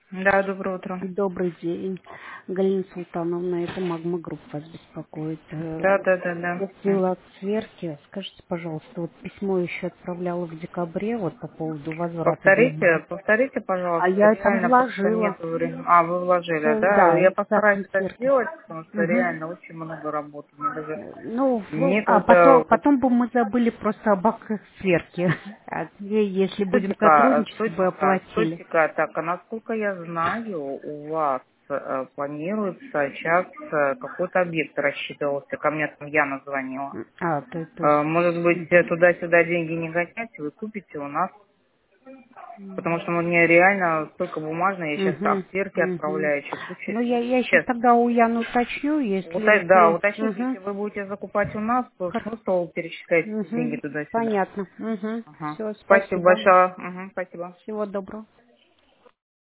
Да, доброе утро. Добрый день, Галина Султановна, это Магма Групп вас беспокоит. Да, да, да, да. Как дела от сверки? Скажите, пожалуйста, вот письмо еще отправляла в декабре вот по поводу возврата денег. Повторите, А пожалуйста, я там реально просто вложила. нет времени. А, вы вложили, да? Да, Я постараюсь инициацию это сверки. сделать, потому что Мгм. реально очень много работы. Мне даже Ну, а некогда. потом бы мы забыли просто об актах сверки. А если будем сотрудничать, бы оплатили. Стойте-ка. Так, а насколько я знаю, у вас планируется сейчас какой-то объект рассчитывался. Ко мне там Яна звонила. То есть... Может быть, Мгм. туда-сюда деньги не гонять, вы купите у нас. Потому что мне реально столько бумажной, я сейчас Угу, сверки угу. отправляю, еще куча. Ну, я сейчас Сейчас, тогда у Яны уточню, да, если... уточните, Угу. если вы будете закупать у нас, то смысл перечислять деньги Угу. туда-сюда. Понятно. Угу. Ага. Все, Спасибо спасибо. большое. Угу, спасибо. Всего доброго.